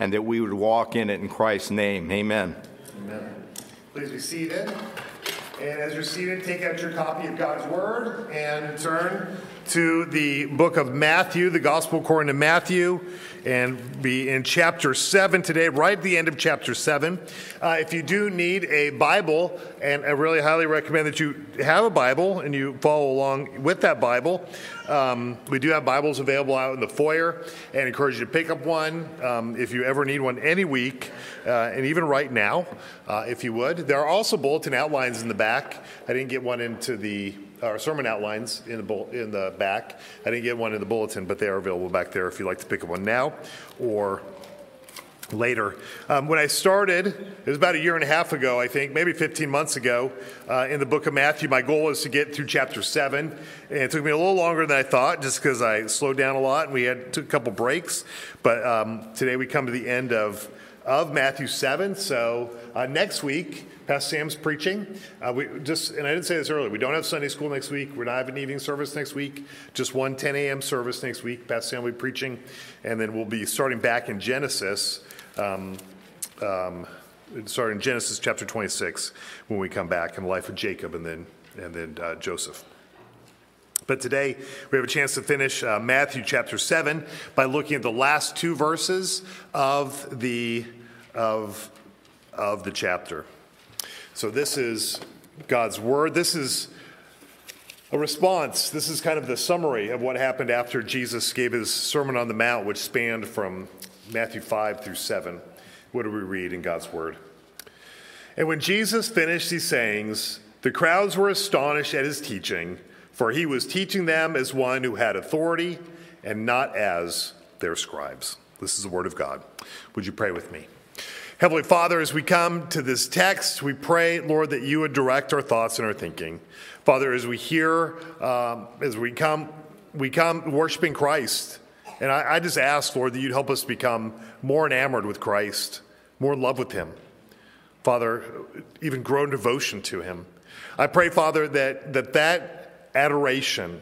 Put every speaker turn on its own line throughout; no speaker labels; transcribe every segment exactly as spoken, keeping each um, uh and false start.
and that we would walk in it in Christ's name. Amen.
Amen. Please be seated. And as you're seated, take out your copy of God's Word and turn to the book of Matthew, the Gospel according to Matthew, and be in chapter seven today, right at the end of chapter seven. Uh, if you do need a Bible, and I really highly recommend that you have a Bible and you follow along with that Bible, um, we do have Bibles available out in the foyer, and encourage you to pick up one um, if you ever need one any week, uh, and even right now, uh, if you would. There are also bulletin outlines in the back. I didn't get one into the Our sermon outlines in the bull, in the back. I didn't get one in the bulletin, but they are available back there if you'd like to pick up one now or later. Um, when I started, it was about a year and a half ago, I think, maybe fifteen months ago, uh, in the book of Matthew. My goal was to get through chapter seven, and it took me a little longer than I thought, just because I slowed down a lot and we had took a couple breaks. But um, today we come to the end of of Matthew seven. So uh, next week, Pastor Sam's preaching. Uh, we just, and I didn't say this earlier, we don't have Sunday school next week. We're not having an evening service next week. Just one ten a.m. service next week. Pastor Sam will be preaching. And then we'll be starting back in Genesis, um, um, starting in Genesis chapter twenty-six when we come back, in the life of Jacob and then, and then uh, Joseph. But today, we have a chance to finish uh, Matthew chapter seven by looking at the last two verses of the, of, of the chapter. So this is God's word. This is a response. This is kind of the summary of what happened after Jesus gave his Sermon on the Mount, which spanned from Matthew five through seven. What do we read in God's word? And when Jesus finished these sayings, the crowds were astonished at his teaching, for he was teaching them as one who had authority and not as their scribes. This is the word of God. Would you pray with me? Heavenly Father, as we come to this text, we pray, Lord, that you would direct our thoughts and our thinking. Father, as we hear, um, as we come, we come worshiping Christ. And I, I just ask, Lord, that you'd help us become more enamored with Christ, more in love with him. Father, even grow in devotion to him. I pray, Father, that that, that adoration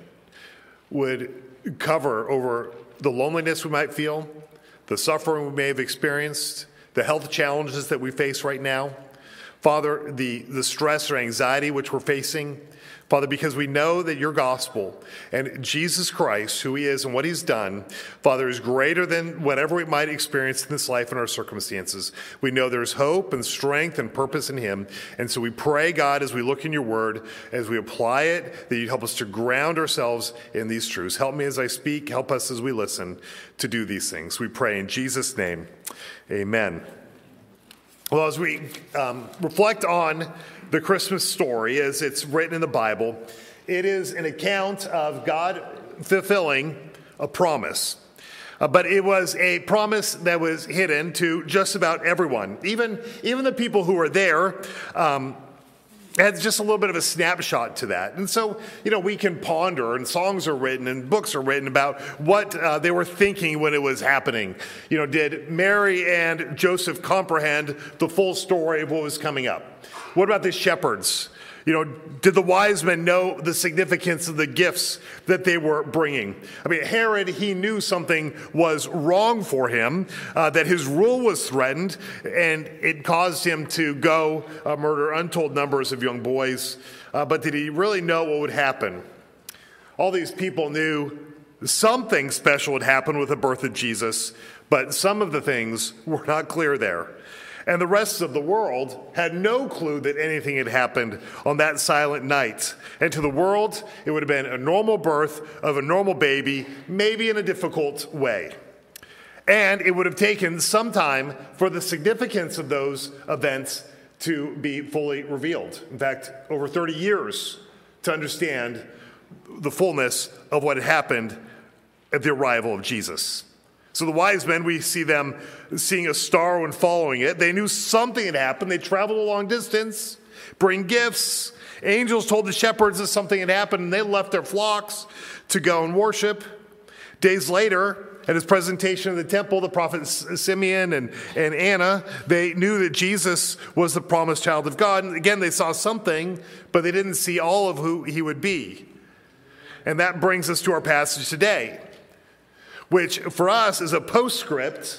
would cover over the loneliness we might feel, the suffering we may have experienced, the health challenges that we face right now. Father, the, the stress or anxiety which we're facing. Father, because we know that your gospel and Jesus Christ, who he is and what he's done, Father, is greater than whatever we might experience in this life and our circumstances. We know there's hope and strength and purpose in him. And so we pray, God, as we look in your word, as we apply it, that you'd help us to ground ourselves in these truths. Help me as I speak. Help us as we listen to do these things. We pray in Jesus' name. Amen. Well, as we um, reflect on the Christmas story as it's written in the Bible, it is an account of God fulfilling a promise. Uh, but it was a promise that was hidden to just about everyone. Even, even the people who were there um, had just a little bit of a snapshot to that. And so, you know, we can ponder, and songs are written and books are written about what uh, they were thinking when it was happening. You know, did Mary and Joseph comprehend the full story of what was coming up? What about the shepherds? You know, did the wise men know the significance of the gifts that they were bringing? I mean, Herod, he knew something was wrong for him, uh, that his rule was threatened, and it caused him to go uh, murder untold numbers of young boys. Uh, but did he really know what would happen? All these people knew something special would happen with the birth of Jesus, but some of the things were not clear there. And the rest of the world had no clue that anything had happened on that silent night. And to the world, it would have been a normal birth of a normal baby, maybe in a difficult way. And it would have taken some time for the significance of those events to be fully revealed. In fact, over thirty years to understand the fullness of what had happened at the arrival of Jesus. So the wise men, we see them seeing a star and following it. They knew something had happened. They traveled a long distance, bring gifts. Angels told the shepherds that something had happened, and they left their flocks to go and worship. Days later, at his presentation in the temple, the prophets Simeon and, and Anna, they knew that Jesus was the promised child of God. And again, they saw something, but they didn't see all of who he would be. And that brings us to our passage today, which for us is a postscript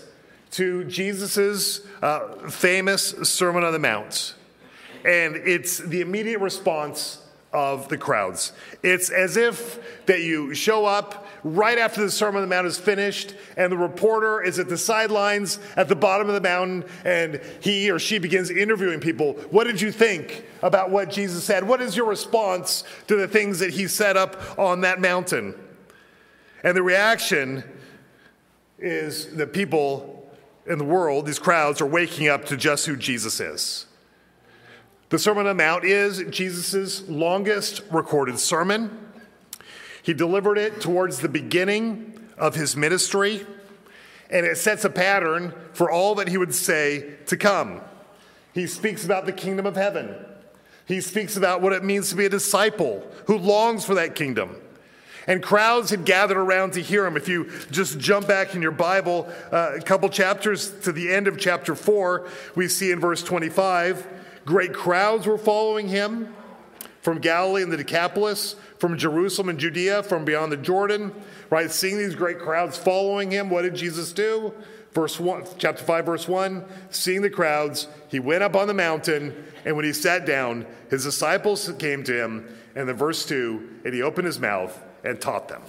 to Jesus' uh, famous Sermon on the Mount. And it's the immediate response of the crowds. It's as if that you show up right after the Sermon on the Mount is finished, and the reporter is at the sidelines at the bottom of the mountain, and he or she begins interviewing people. What did you think about what Jesus said? What is your response to the things that he said up on that mountain? And the reaction is that people in the world, these crowds, are waking up to just who Jesus is. The Sermon on the Mount is Jesus' longest recorded sermon. He delivered it towards the beginning of his ministry, and it sets a pattern for all that he would say to come. He speaks about the kingdom of heaven. He speaks about what it means to be a disciple who longs for that kingdom. And crowds had gathered around to hear him. If you just jump back in your Bible, uh, a couple chapters to the end of chapter four, we see in verse twenty-five, great crowds were following him from Galilee and the Decapolis, from Jerusalem and Judea, from beyond the Jordan, right? Seeing these great crowds following him, what did Jesus do? Verse one, chapter five, verse one, seeing the crowds, he went up on the mountain, and when he sat down, his disciples came to him, and then verse two, and he opened his mouth and taught them.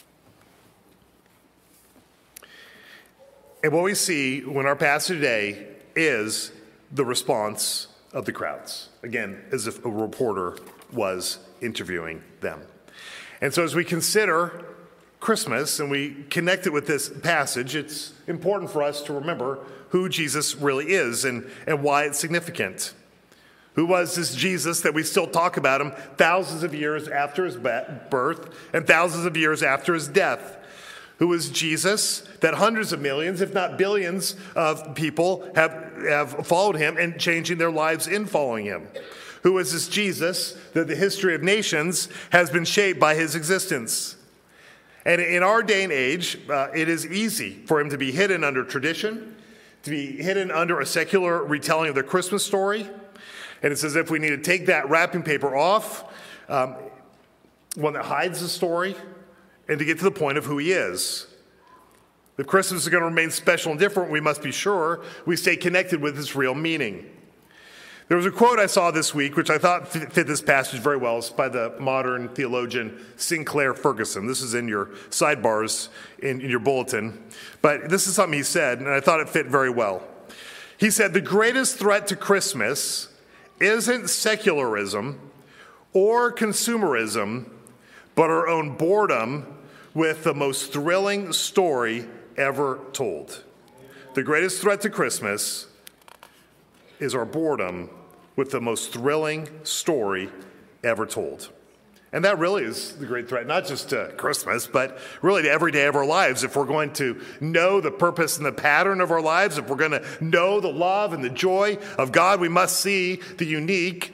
And what we see when our passage today is the response of the crowds. Again, as if a reporter was interviewing them. And so as we consider Christmas and we connect it with this passage, it's important for us to remember who Jesus really is and, and why it's significant. Who was this Jesus that we still talk about him thousands of years after his birth and thousands of years after his death? Who was Jesus that hundreds of millions, if not billions, of people have, have followed him and changing their lives in following him? Who is this Jesus that the history of nations has been shaped by his existence? And in our day and age, uh, it is easy for him to be hidden under tradition, to be hidden under a secular retelling of the Christmas story. And it's as if we need to take that wrapping paper off, um, one that hides the story, and to get to the point of who he is. If Christmas is going to remain special and different, we must be sure we stay connected with its real meaning. There was a quote I saw this week, which I thought fit this passage very well. It's by the modern theologian Sinclair Ferguson. This is in your sidebars in, in your bulletin. But this is something he said, and I thought it fit very well. He said, the greatest threat to Christmas isn't secularism or consumerism, but our own boredom with the most thrilling story ever told. The greatest threat to Christmas is our boredom with the most thrilling story ever told. And that really is the great threat, not just to Christmas, but really to every day of our lives. If we're going to know the purpose and the pattern of our lives, if we're going to know the love and the joy of God, we must see the unique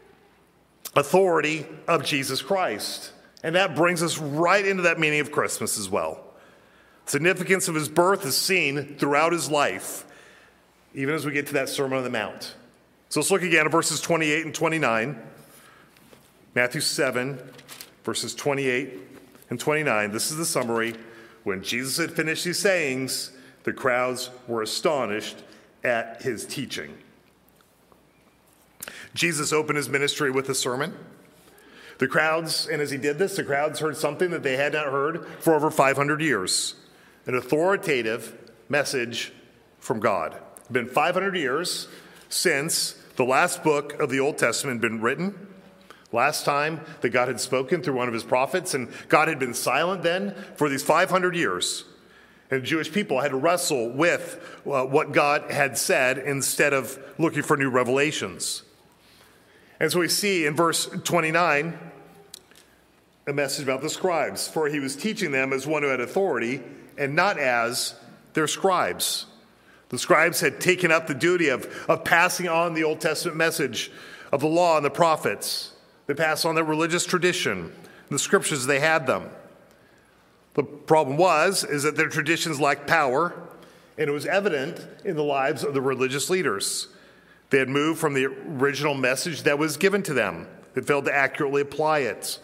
authority of Jesus Christ. And that brings us right into that meaning of Christmas as well. Significance of his birth is seen throughout his life, even as we get to that Sermon on the Mount. So let's look again at verses twenty-eight and twenty-nine. Matthew seven, verses twenty-eight and twenty-nine. This is the summary. When Jesus had finished these sayings, the crowds were astonished at his teaching. Jesus opened his ministry with a sermon. The crowds, and as he did this, the crowds heard something that they had not heard for over five hundred years. An authoritative message from God. It's been five hundred years since the last book of the Old Testament had been written. Last time that God had spoken through one of his prophets, and God had been silent then for these five hundred years. And the Jewish people had to wrestle with uh, what God had said instead of looking for new revelations. And so we see in verse twenty-nine a message about the scribes. For he was teaching them as one who had authority and not as their scribes. The scribes had taken up the duty of, of passing on the Old Testament message of the law and the prophets. They passed on their religious tradition, the scriptures, they had them. The problem was, is that their traditions lacked power, and it was evident in the lives of the religious leaders. They had moved from the original message that was given to them. They failed to accurately apply it.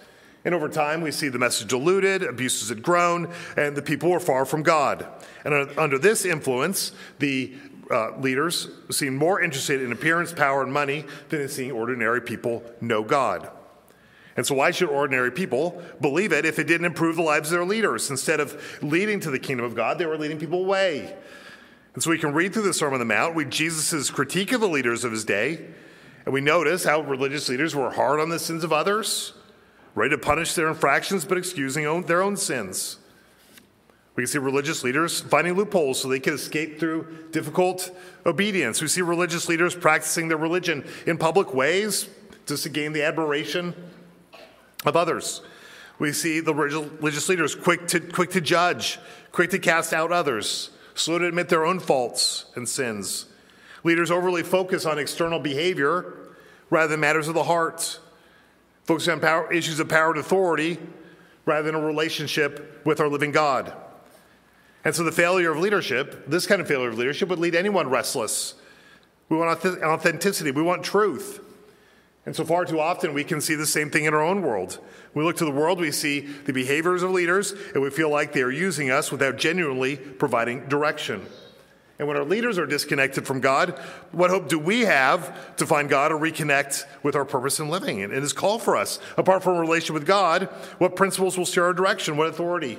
And over time, we see the message diluted, abuses had grown, and the people were far from God. And under this influence, the uh, leaders seemed more interested in appearance, power, and money than in seeing ordinary people know God. And so why should ordinary people believe it if it didn't improve the lives of their leaders? Instead of leading to the kingdom of God, they were leading people away. And so we can read through the Sermon on the Mount, read Jesus' critique of the leaders of his day, and we notice how religious leaders were hard on the sins of others, ready to punish their infractions, but excusing own, their own sins. We can see religious leaders finding loopholes so they can escape through difficult obedience. We see religious leaders practicing their religion in public ways just to gain the admiration of others. We see the religious leaders quick to, quick to judge, quick to cast out others, slow to admit their own faults and sins. Leaders overly focus on external behavior rather than matters of the heart. Focusing on power, issues of power and authority rather than a relationship with our living God. And so the failure of leadership, this kind of failure of leadership would lead anyone restless. We want authenticity. We want truth. And so far too often we can see the same thing in our own world. We look to the world, we see the behaviors of leaders, and we feel like they are using us without genuinely providing direction. And when our leaders are disconnected from God, what hope do we have to find God or reconnect with our purpose in living? And his call for us, apart from a relationship with God, what principles will steer our direction? What authority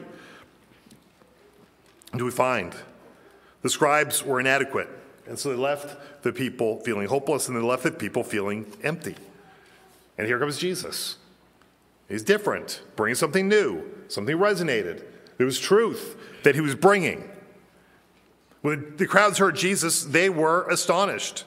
do we find? The scribes were inadequate, and so they left the people feeling hopeless, and they left the people feeling empty. And here comes Jesus. He's different, bringing something new, something resonated. There was truth that he was bringing. When the crowds heard Jesus, they were astonished.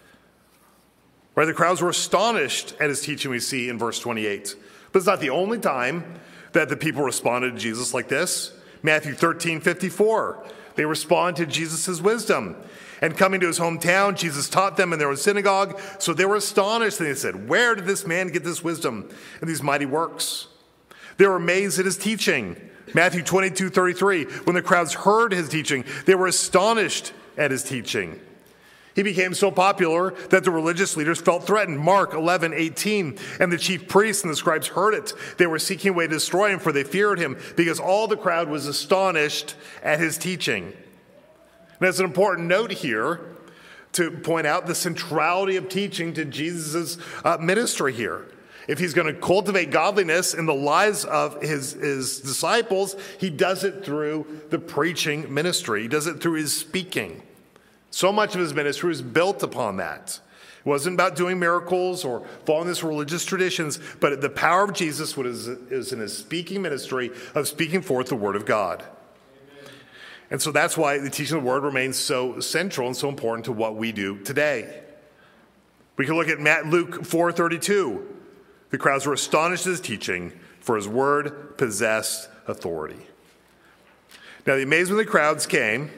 Right? The crowds were astonished at his teaching, we see in verse twenty-eight. But it's not the only time that the people responded to Jesus like this. Matthew thirteen fifty-four, they respond to Jesus' wisdom. And coming to his hometown, Jesus taught them in their own synagogue. So they were astonished, and they said, "Where did this man get this wisdom and these mighty works?" They were amazed at his teaching. Matthew twenty-two thirty-three, when the crowds heard his teaching, they were astonished at his teaching. He became so popular that the religious leaders felt threatened. Mark eleven eighteen, and the chief priests and the scribes heard it. They were seeking a way to destroy him, for they feared him, because all the crowd was astonished at his teaching. And there's an important note here to point out the centrality of teaching to Jesus' uh, ministry here. If he's going to cultivate godliness in the lives of his, his disciples, he does it through the preaching ministry. He does it through his speaking. So much of his ministry was built upon that. It wasn't about doing miracles or following these religious traditions, but the power of Jesus was, is in his speaking ministry of speaking forth the word of God. Amen. And so that's why the teaching of the word remains so central and so important to what we do today. We can look at Matt, Luke four thirty-two. The crowds were astonished at his teaching, for his word possessed authority. Now, the amazement of the crowds came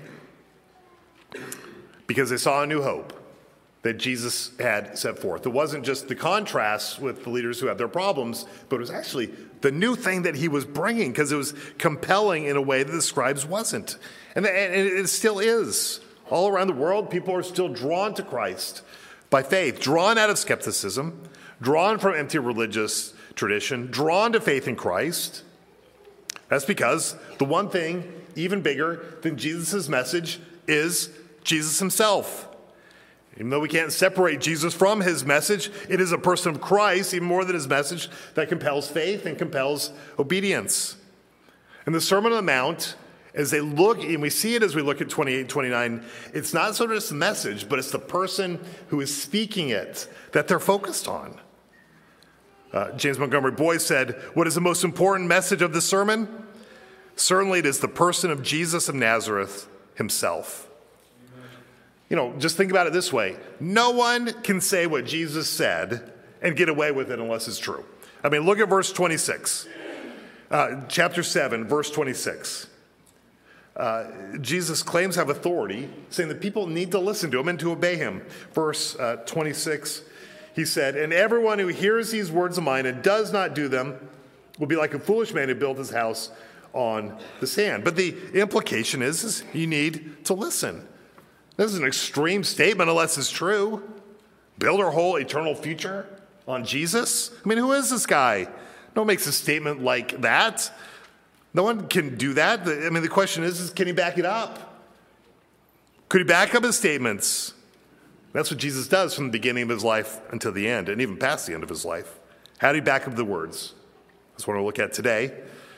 because they saw a new hope that Jesus had set forth. It wasn't just the contrast with the leaders who had their problems, but it was actually the new thing that he was bringing, because it was compelling in a way that the scribes wasn't. And it still is. All around the world, people are still drawn to Christ by faith, drawn out of skepticism, drawn from empty religious tradition, drawn to faith in Christ. That's because the one thing even bigger than Jesus' message is Jesus himself. Even though we can't separate Jesus from his message, it is a person of Christ, even more than his message, that compels faith and compels obedience. And the Sermon on the Mount, as they look, and we see it as we look at twenty-eight, twenty-nine, it's not so just the message, but it's the person who is speaking it that they're focused on. Uh, James Montgomery Boyce said, "What is the most important message of the sermon? Certainly it is the person of Jesus of Nazareth himself." You know, just think about it this way. No one can say what Jesus said and get away with it unless it's true. I mean, look at verse twenty-six. Uh, chapter seven, verse twenty-six. Uh, Jesus claims to have authority, saying that people need to listen to him and to obey him. Verse uh, twenty-six, he said, "And everyone who hears these words of mine and does not do them will be like a foolish man who built his house on the sand." But the implication is, is you need to listen. This is an extreme statement unless it's true. Build our whole eternal future on Jesus? I mean, who is this guy? No one makes a statement like that. No one can do that. I mean, the question is, is can he back it up? Could he back up his statements? That's what Jesus does from the beginning of his life until the end, and even past the end of his life. How do you back up the words? That's what we'll look at today.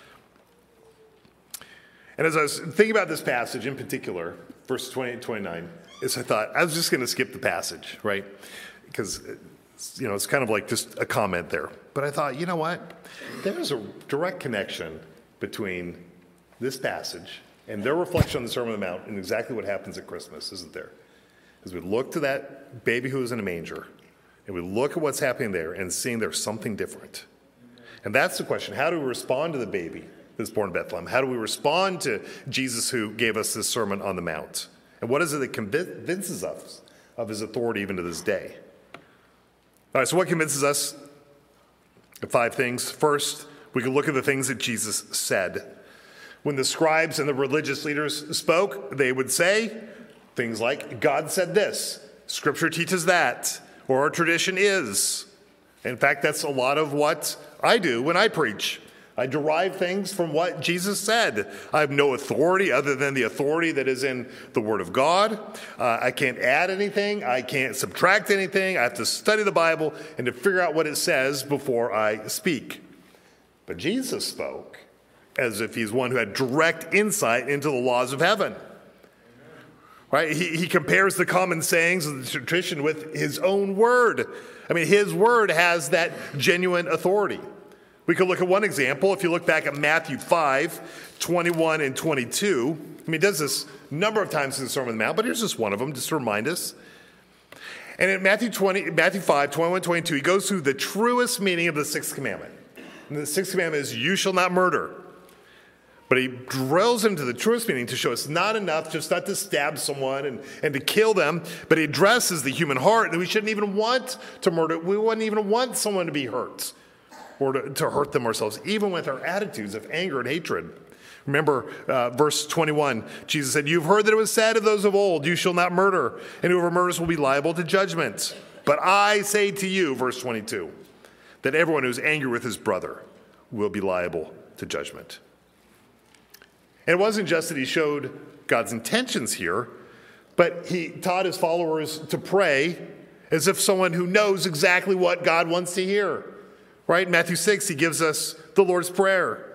And as I was thinking about this passage in particular, verse twenty-eight, twenty-nine, is I thought, I was just going to skip the passage, right? Because, you know, it's kind of like just a comment there. But I thought, you know what? There is a direct connection between this passage and their reflection on the Sermon on the Mount and exactly what happens at Christmas, isn't there? As we look to that baby who is in a manger, and we look at what's happening there and seeing there's something different. And that's the question. How do we respond to the baby that's born in Bethlehem? How do we respond to Jesus who gave us this Sermon on the Mount? And what is it that convinces us of his authority even to this day? All right, so what convinces us? Five things. First, we can look at the things that Jesus said. When the scribes and the religious leaders spoke, they would say things like, God said this, Scripture teaches that, or our tradition is. In fact, that's a lot of what I do when I preach. I derive things from what Jesus said. I have no authority other than the authority that is in the Word of God. Uh, I can't add anything. I can't subtract anything. I have to study the Bible and to figure out what it says before I speak. But Jesus spoke as if he's one who had direct insight into the laws of heaven. Right? He, he compares the common sayings of the tradition with his own word. I mean, his word has that genuine authority. We could look at one example. If you look back at Matthew five, twenty-one and twenty-two. I mean, he does this a number of times in the Sermon on the Mount, but here's just one of them, just to remind us. And in Matthew twenty, Matthew five, twenty-one, twenty-two, he goes through the truest meaning of the sixth commandment. And the sixth commandment is, you shall not murder. But he drills into the truest meaning to show it's not enough just not to stab someone and, and to kill them, but he addresses the human heart, and we shouldn't even want to murder. We wouldn't even want someone to be hurt or to, to hurt them ourselves, even with our attitudes of anger and hatred. Remember uh, verse twenty-one, Jesus said, you've heard that it was said of those of old, you shall not murder, and whoever murders will be liable to judgment. But I say to you, verse twenty-two, that everyone who's angry with his brother will be liable to judgment. And it wasn't just that he showed God's intentions here, but he taught his followers to pray as if someone who knows exactly what God wants to hear. Right? In Matthew six, he gives us the Lord's Prayer.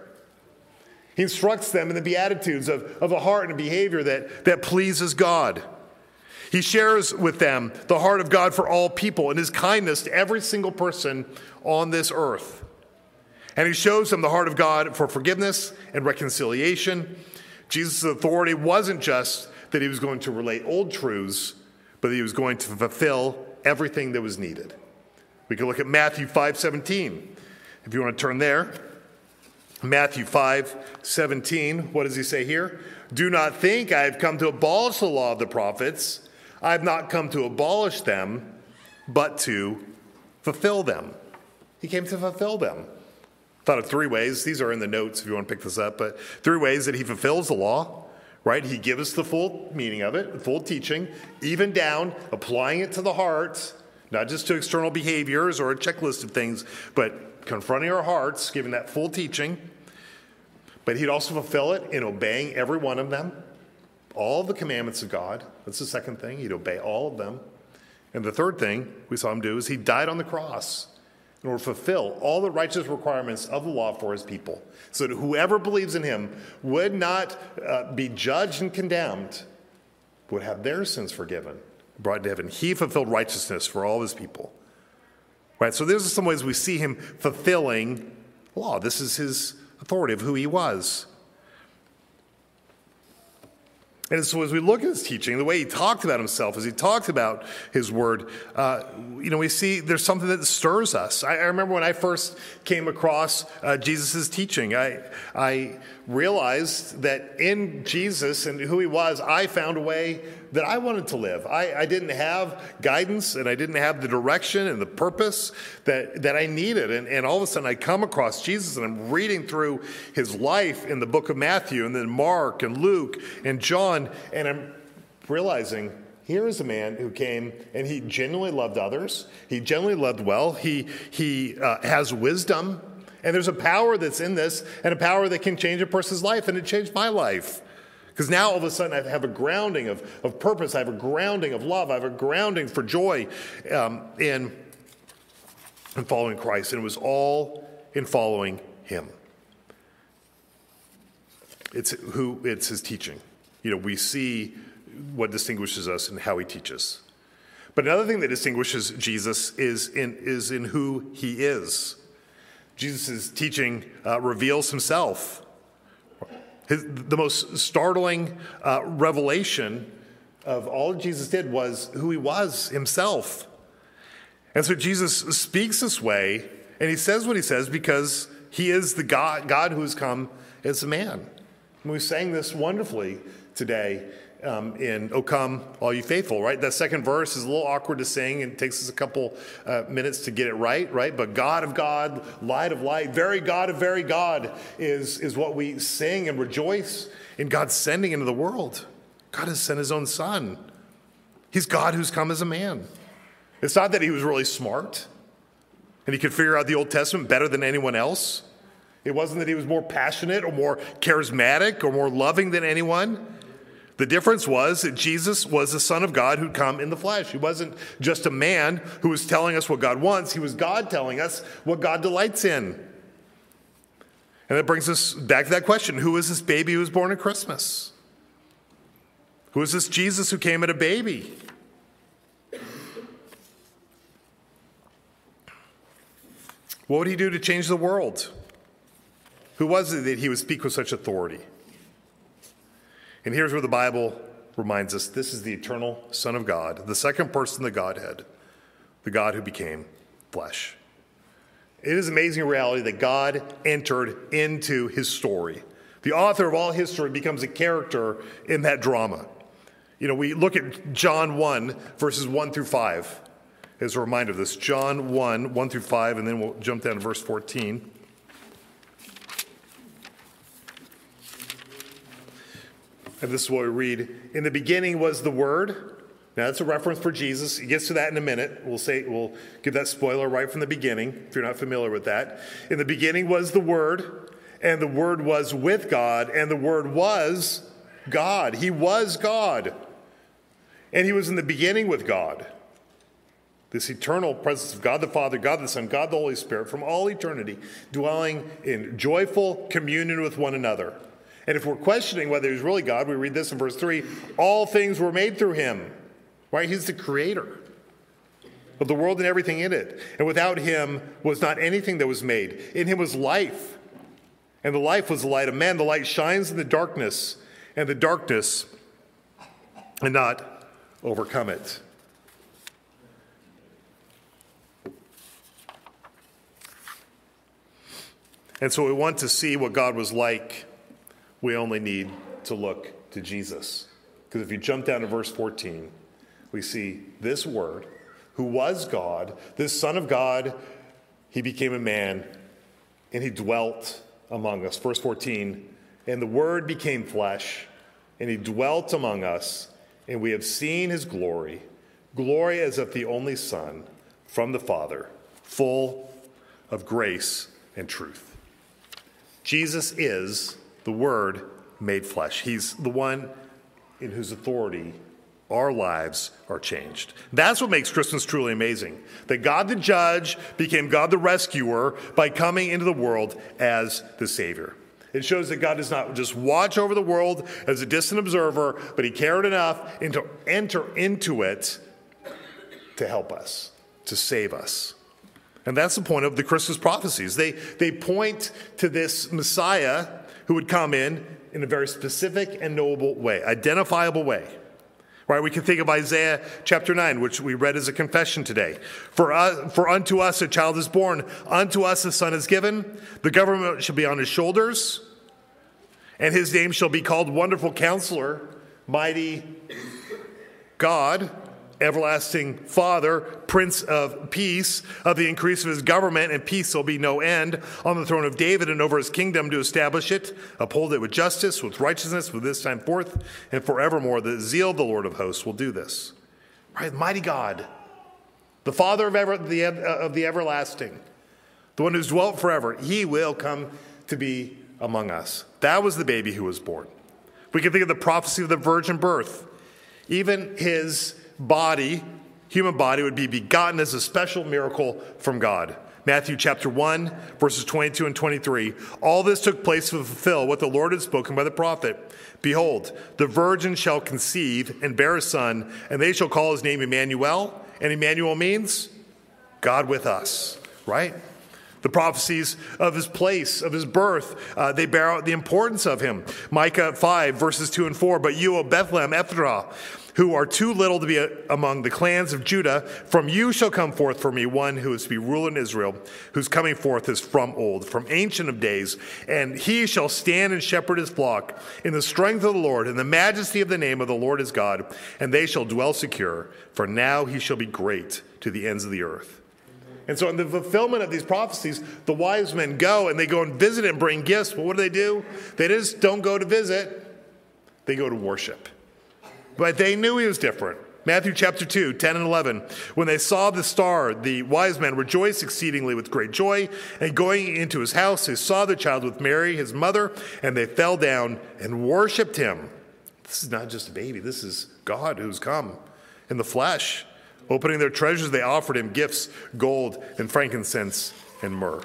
He instructs them in the Beatitudes of, of a heart and a behavior that, that pleases God. He shares with them the heart of God for all people and his kindness to every single person on this earth. And he shows them the heart of God for forgiveness and reconciliation. Jesus' authority wasn't just that he was going to relate old truths, but that he was going to fulfill everything that was needed. We can look at Matthew five seventeen. If you want to turn there. Matthew five seventeen, what does he say here? Do not think I have come to abolish the law of the prophets. I have not come to abolish them, but to fulfill them. He came to fulfill them. Thought of three ways. These are in the notes if you want to pick this up, but three ways that he fulfills the law, right? He gives us the full meaning of it, the full teaching, even down, applying it to the heart, not just to external behaviors or a checklist of things, but confronting our hearts, giving that full teaching. But he'd also fulfill it in obeying every one of them, all the commandments of God. That's the second thing. He'd obey all of them. And the third thing we saw him do is he died on the cross in order to fulfill all the righteous requirements of the law for his people, so that whoever believes in him would not uh, be judged and condemned, but would have their sins forgiven, brought to heaven. He fulfilled righteousness for all his people. Right? So there's some ways we see him fulfilling law. This is his authority of who he was. And so as we look at his teaching, the way he talked about himself, as he talked about his word, uh, you know, we see there's something that stirs us. I, I remember when I first came across uh, Jesus' teaching, I, I realized that in Jesus and who he was, I found a way that I wanted to live. I, I didn't have guidance, and I didn't have the direction and the purpose that, that I needed. And, and all of a sudden I come across Jesus, and I'm reading through his life in the book of Matthew, and then Mark and Luke and John, and I'm realizing here is a man who came and he genuinely loved others. He genuinely loved well. He, he uh, has wisdom, And there's a power that's in this, and a power that can change a person's life, and it changed my life. Because now all of a sudden I have a grounding of, of purpose, I have a grounding of love, I have a grounding for joy um, in, in following Christ. And it was all in following him. It's who it's his teaching. You know, we see what distinguishes us and how he teaches. But another thing that distinguishes Jesus is in, is in who he is. Jesus' teaching uh, reveals himself. His, the most startling uh, revelation of all Jesus did was who he was himself. And so Jesus speaks this way, and he says what he says because he is the God, God who has come as a man. And we sang this wonderfully today um, in O Come, All You Faithful, right? That second verse is a little awkward to sing, and it takes us a couple uh, minutes to get it right, right? But God of God, light of light, very God of very God is, is what we sing and rejoice in God sending into the world. God has sent his own son. He's God who's come as a man. It's not that he was really smart and he could figure out the Old Testament better than anyone else. It wasn't that he was more passionate or more charismatic or more loving than anyone. The difference was that Jesus was the Son of God who'd come in the flesh. He wasn't just a man who was telling us what God wants. He was God telling us what God delights in. And that brings us back to that question. Who is this baby who was born at Christmas? Who is this Jesus who came as a baby? What would he do to change the world? Who was it that he would speak with such authority? And here's where the Bible reminds us this is the eternal Son of God, the second person of the Godhead, the God who became flesh. It is an amazing reality that God entered into his story. The author of all history becomes a character in that drama. You know, we look at John one, verses one through five, as a reminder of this. John one, one through five, and then we'll jump down to verse fourteen. And this is what we read. In the beginning was the Word. Now that's a reference for Jesus. He gets to that in a minute. We'll say we'll give that spoiler right from the beginning, if you're not familiar with that. In the beginning was the Word, and the Word was with God, and the Word was God. He was God. And he was in the beginning with God. This eternal presence of God the Father, God the Son, God the Holy Spirit, from all eternity, dwelling in joyful communion with one another. And if we're questioning whether he's really God, we read this in verse three, all things were made through him, right? He's the creator of the world and everything in it. And without him was not anything that was made. In him was life, and the life was the light of men. The light shines in the darkness, and the darkness and not overcome it. And so we want to see what God was like. We only need to look to Jesus. Because if you jump down to verse fourteen, we see this Word, who was God, this Son of God, he became a man, and he dwelt among us. Verse fourteen, and the Word became flesh, and he dwelt among us, and we have seen his glory, glory as of the only Son from the Father, full of grace and truth. Jesus is the Word made flesh. He's the one in whose authority our lives are changed. That's what makes Christmas truly amazing. That God the Judge became God the Rescuer by coming into the world as the Savior. It shows that God does not just watch over the world as a distant observer, but he cared enough to enter into it to help us, to save us. And that's the point of the Christmas prophecies. They, they point to this Messiah who would come in in a very specific and knowable way, identifiable way. Right? We can think of Isaiah chapter nine, which we read as a confession today. For, us, for unto us a child is born, unto us a son is given, the government shall be on his shoulders, and his name shall be called Wonderful Counselor, Mighty God, Everlasting Father, Prince of Peace. Of the increase of his government and peace there'll be no end, on the throne of David and over his kingdom, to establish it, uphold it with justice, with righteousness, from this time forth and forevermore. The zeal of the Lord of hosts will do this. Right? Mighty God, the Father of, ever, the, of the everlasting, the one who's dwelt forever, he will come to be among us. That was the baby who was born. We can think of the prophecy of the virgin birth. Even his body, human body, would be begotten as a special miracle from God. Matthew chapter one, verses twenty-two and twenty-three. All this took place to fulfill what the Lord had spoken by the prophet. Behold, the virgin shall conceive and bear a son, and they shall call his name Emmanuel. And Emmanuel means God with us, right? The prophecies of his place, of his birth, uh, they bear out the importance of him. Micah five, verses two and four. But you, O Bethlehem Ephrathah, who are too little to be a, among the clans of Judah, from you shall come forth for me one who is to be ruler in Israel, whose coming forth is from old, from ancient of days. And he shall stand and shepherd his flock in the strength of the Lord, in the majesty of the name of the Lord his God. And they shall dwell secure, for now he shall be great to the ends of the earth. And so in the fulfillment of these prophecies, the wise men go and they go and visit and bring gifts. But what do they do? They just don't go to visit. They go to worship. But they knew he was different. Matthew chapter two, ten and eleven. When they saw the star, the wise men rejoiced exceedingly with great joy. And going into his house, they saw the child with Mary, his mother, and they fell down and worshiped him. This is not just a baby. This is God who's come in the flesh. Opening their treasures, they offered him gifts, gold and frankincense and myrrh.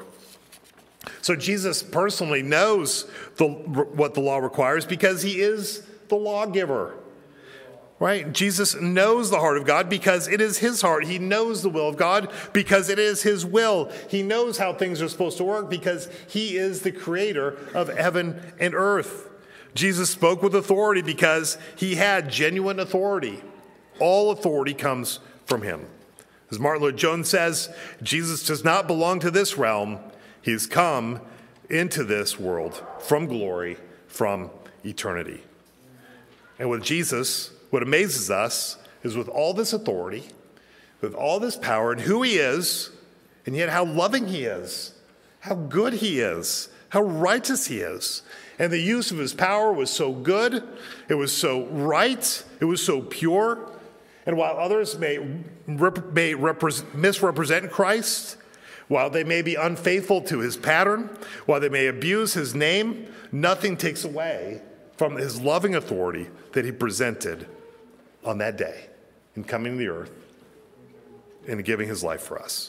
So Jesus personally knows the, what the law requires because he is the lawgiver. Right? Jesus knows the heart of God because it is his heart. He knows the will of God because it is his will. He knows how things are supposed to work because he is the creator of heaven and earth. Jesus spoke with authority because he had genuine authority. All authority comes from him. As Martin Lloyd-Jones says, Jesus does not belong to this realm. He has come into this world from glory, from eternity. And with Jesus, what amazes us is with all this authority, with all this power and who he is, and yet how loving he is, how good he is, how righteous he is. And the use of his power was so good, it was so right, it was so pure. And while others may, rep- may repre- misrepresent Christ, while they may be unfaithful to his pattern, while they may abuse his name, nothing takes away from his loving authority that he presented on that day in coming to the earth and giving his life for us.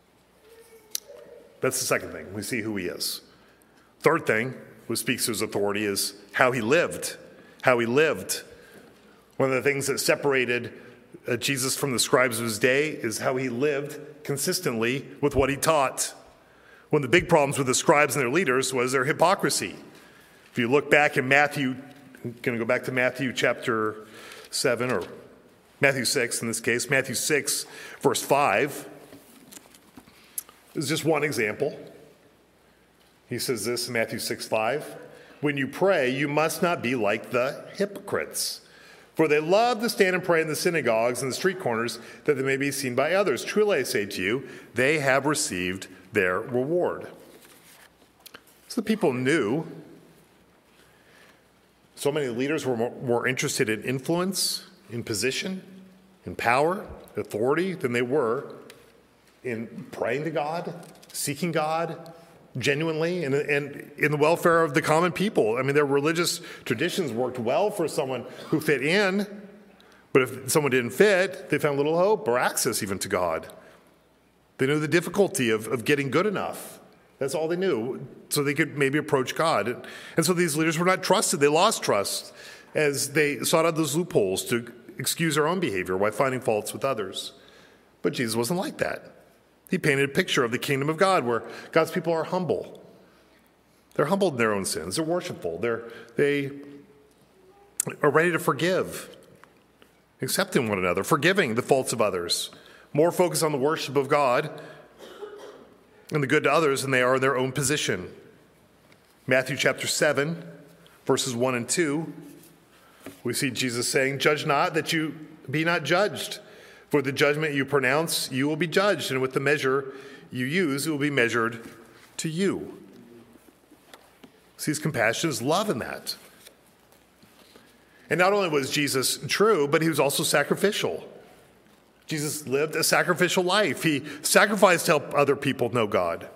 That's the second thing. We see who he is. Third thing, which speaks to his authority, is how he lived. How he lived. One of the things that separated uh, Jesus from the scribes of his day is how he lived consistently with what he taught. One of the big problems with the scribes and their leaders was their hypocrisy. If you look back in Matthew, I'm going to go back to Matthew chapter seven, or Matthew six in this case, Matthew six, verse five. This is just one example. He says this in Matthew six, five. When you pray, you must not be like the hypocrites, for they love to stand and pray in the synagogues and the street corners that they may be seen by others. Truly I say to you, they have received their reward. So the people knew. So many leaders were more, more interested in influence, in position, in power, authority, than they were in praying to God, seeking God genuinely, and, and in the welfare of the common people. I mean, their religious traditions worked well for someone who fit in, but if someone didn't fit, they found little hope or access even to God. They knew the difficulty of, of getting good enough. That's all they knew, so they could maybe approach God. And, and so these leaders were not trusted. They lost trust as they sought out those loopholes to excuse their own behavior while finding faults with others. But Jesus wasn't like that. He painted a picture of the kingdom of God where God's people are humble. They're humbled in their own sins. They're worshipful. They're, they are ready to forgive, accepting one another, forgiving the faults of others, more focused on the worship of God and the good to others than they are in their own position. Matthew chapter seven, verses one and two, we see Jesus saying, "Judge not that you be not judged. For the judgment you pronounce, you will be judged, and with the measure you use, it will be measured to you." See his compassion, his love in that. And not only was Jesus true, but he was also sacrificial. Jesus lived a sacrificial life. He sacrificed to help other people know God.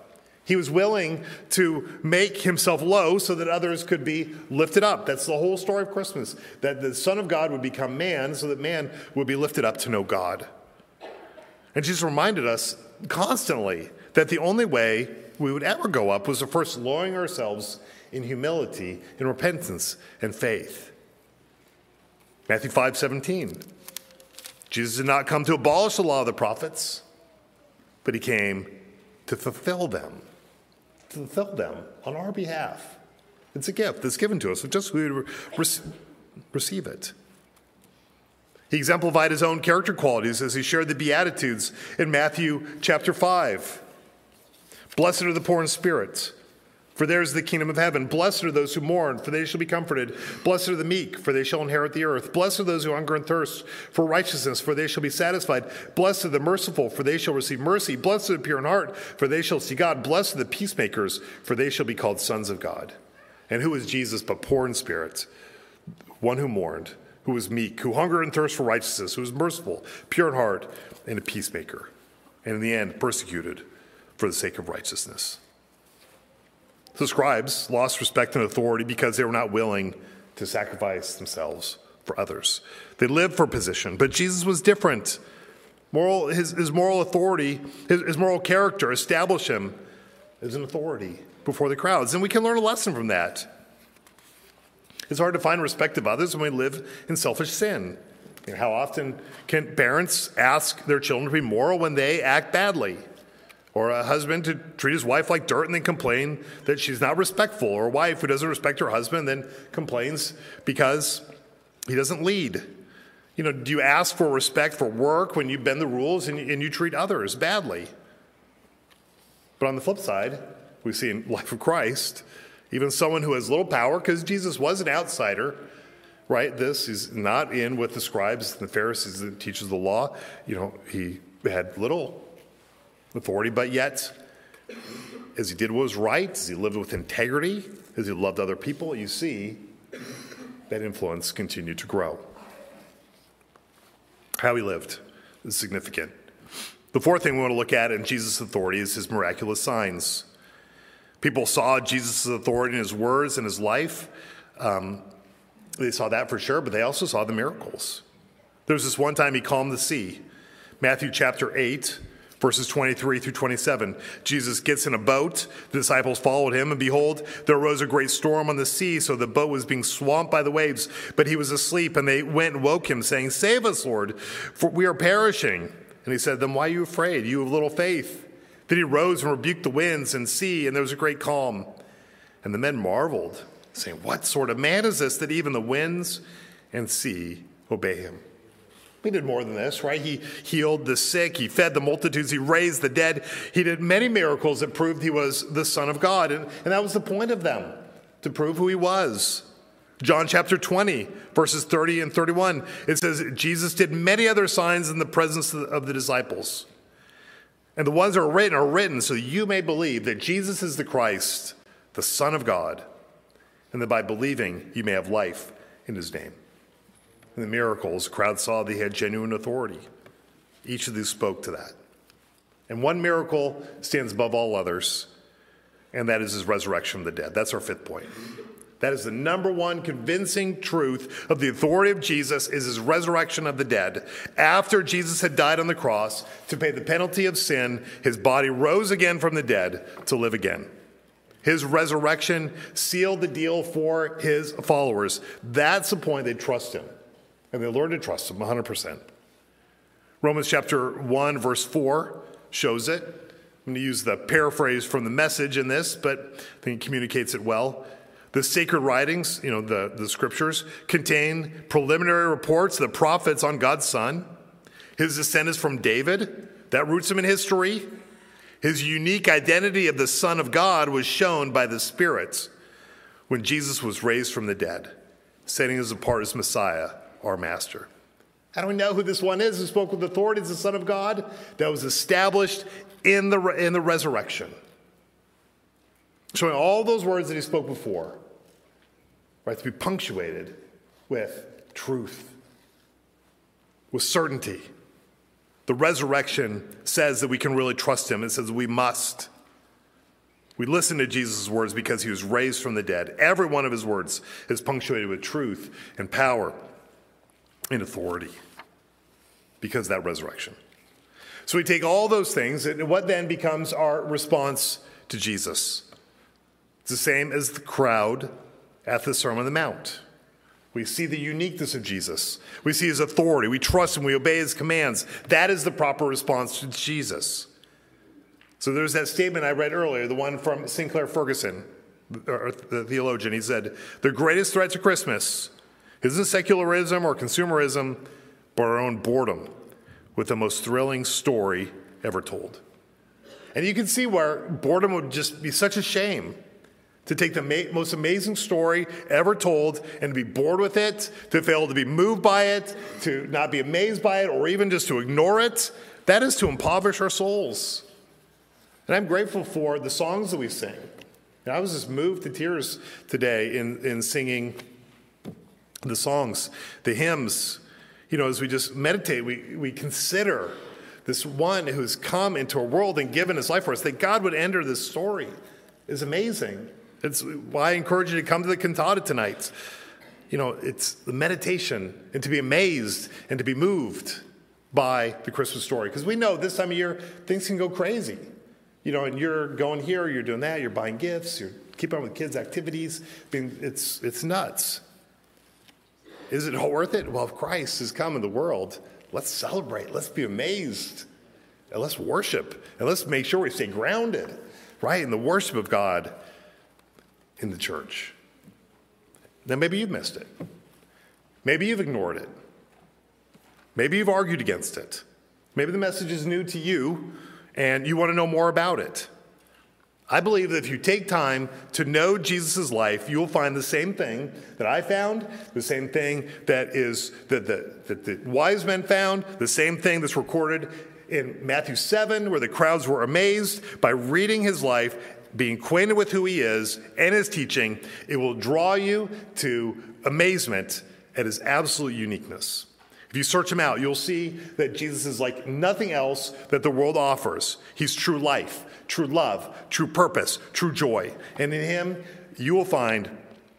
He was willing to make himself low so that others could be lifted up. That's the whole story of Christmas, that the Son of God would become man so that man would be lifted up to know God. And Jesus reminded us constantly that the only way we would ever go up was to first lowering ourselves in humility, in repentance, and faith. Matthew five seventeen. Jesus did not come to abolish the law of the prophets, but he came to fulfill them. To fulfill them on our behalf. It's a gift that's given to us, so just we would re- receive it. He exemplified his own character qualities as he shared the Beatitudes in Matthew chapter five. Blessed are the poor in spirit, for theirs is the kingdom of heaven. Blessed are those who mourn, for they shall be comforted. Blessed are the meek, for they shall inherit the earth. Blessed are those who hunger and thirst for righteousness, for they shall be satisfied. Blessed are the merciful, for they shall receive mercy. Blessed are the pure in heart, for they shall see God. Blessed are the peacemakers, for they shall be called sons of God. And who is Jesus but poor in spirit? One who mourned, who was meek, who hungered and thirst for righteousness, who was merciful, pure in heart, and a peacemaker. And in the end, persecuted for the sake of righteousness. The scribes lost respect and authority because they were not willing to sacrifice themselves for others. They lived for position, but Jesus was different. Moral, his, his moral authority, his, his moral character established him as an authority before the crowds. And we can learn a lesson from that. It's hard to find respect of others when we live in selfish sin. You know, how often can parents ask their children to be moral when they act badly? Or a husband to treat his wife like dirt and then complain that she's not respectful. Or a wife who doesn't respect her husband and then complains because he doesn't lead. You know, do you ask for respect for work when you bend the rules and you, and you treat others badly? But on the flip side, we see in life of Christ, even someone who has little power, because Jesus was an outsider, right? This is not in with the scribes and the Pharisees, the teachers of the law. You know, he had little authority, but yet, as he did what was right, as he lived with integrity, as he loved other people, you see that influence continued to grow. How he lived is significant. The fourth thing we want to look at in Jesus' authority is his miraculous signs. People saw Jesus' authority in his words and his life. Um, they saw that for sure, but they also saw the miracles. There was this one time he calmed the sea. Matthew chapter eight, verses twenty-three through twenty-seven. Jesus gets in a boat. The disciples followed him, and behold, there arose a great storm on the sea, so the boat was being swamped by the waves. But he was asleep, and they went and woke him, saying, "Save us, Lord, for we are perishing." And he said, "Then why are you afraid, you of little faith?" Then he rose and rebuked the winds and sea, and there was a great calm. And the men marveled, saying, "What sort of man is this that even the winds and sea obey him?" He did more than this, right? He healed the sick. He fed the multitudes. He raised the dead. He did many miracles that proved he was the Son of God. And, and that was the point of them, to prove who he was. John chapter twenty, verses thirty and thirty-one, it says, Jesus did many other signs in the presence of the, of the disciples. And the ones that are written are written so you may believe that Jesus is the Christ, the Son of God, and that by believing you may have life in his name. In the miracles, the crowd saw that he had genuine authority. Each of these spoke to that. And one miracle stands above all others, and that is his resurrection from the dead. That's our fifth point. That is the number one convincing truth of the authority of Jesus, is his resurrection of the dead. After Jesus had died on the cross to pay the penalty of sin, his body rose again from the dead to live again. His resurrection sealed the deal for his followers. That's the point. They trust him. And they learn to trust him one hundred percent. Romans chapter one, verse four shows it. I'm going to use the paraphrase from the Message in this, but I think it communicates it well. The sacred writings, you know, the, the scriptures, contain preliminary reports of the prophets on God's Son. His descent is from David. That roots him in history. His unique identity of the Son of God was shown by the Spirit when Jesus was raised from the dead, setting us apart as Messiah, our Master. How do we know who this one is who spoke with authority as the Son of God? That was established in the, in the resurrection. Showing all those words that he spoke before, right, to be punctuated with truth, with certainty. The resurrection says that we can really trust him. It says we must. We listen to Jesus' words because he was raised from the dead. Every one of his words is punctuated with truth and power and authority because of that resurrection. So we take all those things, and what then becomes our response to Jesus? It's the same as the crowd at the Sermon on the Mount. We see the uniqueness of Jesus. We see his authority. We trust him. We obey his commands. That is the proper response to Jesus. So there's that statement I read earlier, the one from Sinclair Ferguson, the theologian. He said, the greatest threat to Christmas isn't secularism or consumerism, but our own boredom with the most thrilling story ever told. And you can see where boredom would just be such a shame. To take the ma- most amazing story ever told and to be bored with it, to fail to be moved by it, to not be amazed by it, or even just to ignore it, that is to impoverish our souls. And I'm grateful for the songs that we sing. And I was just moved to tears today in, in singing the songs, the hymns. You know, as we just meditate, we, we consider this one who's come into a world and given his life for us, that God would enter this story is amazing. It's why I encourage you to come to the cantata tonight. You know, it's the meditation and to be amazed and to be moved by the Christmas story. Because we know this time of year, things can go crazy. You know, and you're going here, you're doing that, you're buying gifts, you're keeping up with kids' activities. I mean, it's, it's nuts. Is it all worth it? Well, if Christ has come in the world, let's celebrate. Let's be amazed. And let's worship. And let's make sure we stay grounded, right, in the worship of God in the church. Then maybe you've missed it. Maybe you've ignored it. Maybe you've argued against it. Maybe the message is new to you and you want to know more about it. I believe that if you take time to know Jesus' life, you will find the same thing that I found, the same thing that is that the, that the wise men found, the same thing that's recorded in Matthew seven, where the crowds were amazed by reading his life, being acquainted with who he is and his teaching. It will draw you to amazement at his absolute uniqueness. If you search him out, you'll see that Jesus is like nothing else that the world offers. He's true life, true love, true purpose, true joy. And in him, you will find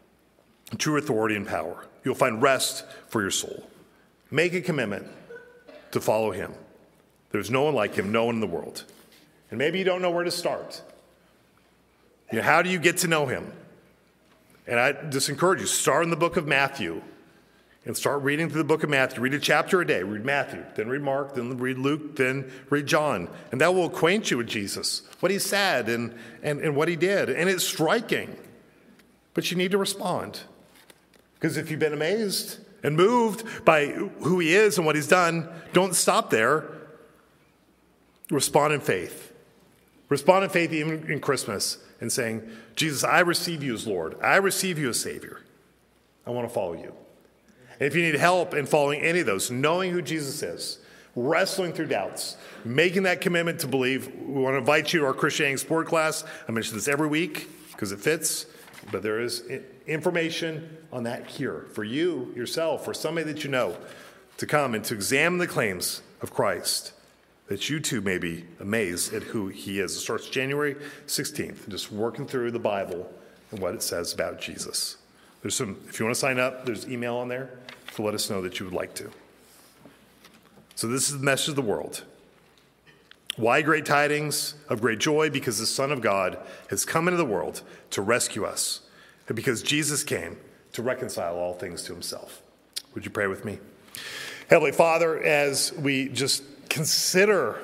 true authority and power. You'll find rest for your soul. Make a commitment to follow him. There's no one like him, no one in the world. And maybe you don't know where to start. You know, how do you get to know him? And I just encourage you, start in the book of Matthew and start reading through the book of Matthew. Read a chapter a day. Read Matthew, then read Mark, then read Luke, then read John. And that will acquaint you with Jesus, what he said and, and, and what he did. And it's striking, but you need to respond. Because if you've been amazed and moved by who he is and what he's done, don't stop there. Respond in faith. Respond in faith even in Christmas and saying, Jesus, I receive you as Lord. I receive you as Savior. I want to follow you. And if you need help in following any of those, knowing who Jesus is, wrestling through doubts, making that commitment to believe, we want to invite you to our Christianity Sport class. I mention this every week because it fits, but there is information on that here for you, yourself, for somebody that you know, to come and to examine the claims of Christ, that you too may be amazed at who he is. It starts January sixteenth, just working through the Bible and what it says about Jesus. There's some, if you want to sign up, there's email on there to let us know that you would like to. So this is the message of the world. Why great tidings of great joy? Because the Son of God has come into the world to rescue us, and because Jesus came to reconcile all things to himself. Would you pray with me? Heavenly Father, as we just consider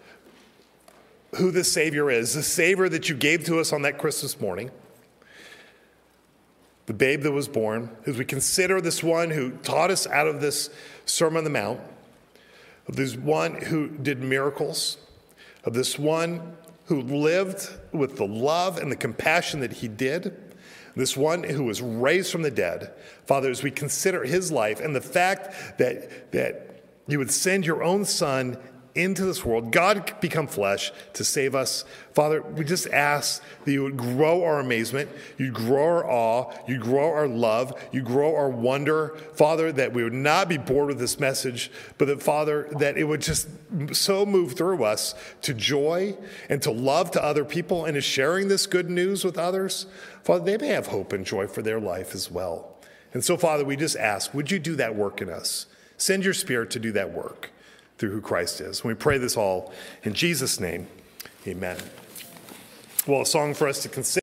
who this Savior is, the Savior that you gave to us on that Christmas morning, the babe that was born, as we consider this one who taught us out of this Sermon on the Mount, of this one who did miracles, of this one who lived with the love and the compassion that he did, this one who was raised from the dead. Father, as we consider his life and the fact that, that you would send your own Son into this world. God become flesh to save us. Father, we just ask that you would grow our amazement, you'd grow our awe, you'd grow our love, you grow our wonder. Father, that we would not be bored with this message, but that, Father, that it would just so move through us to joy and to love to other people and to sharing this good news with others. Father, they may have hope and joy for their life as well. And so, Father, we just ask, would you do that work in us? Send your Spirit to do that work through who Christ is. We pray this all in Jesus' name. Amen. Well, a song for us to consider.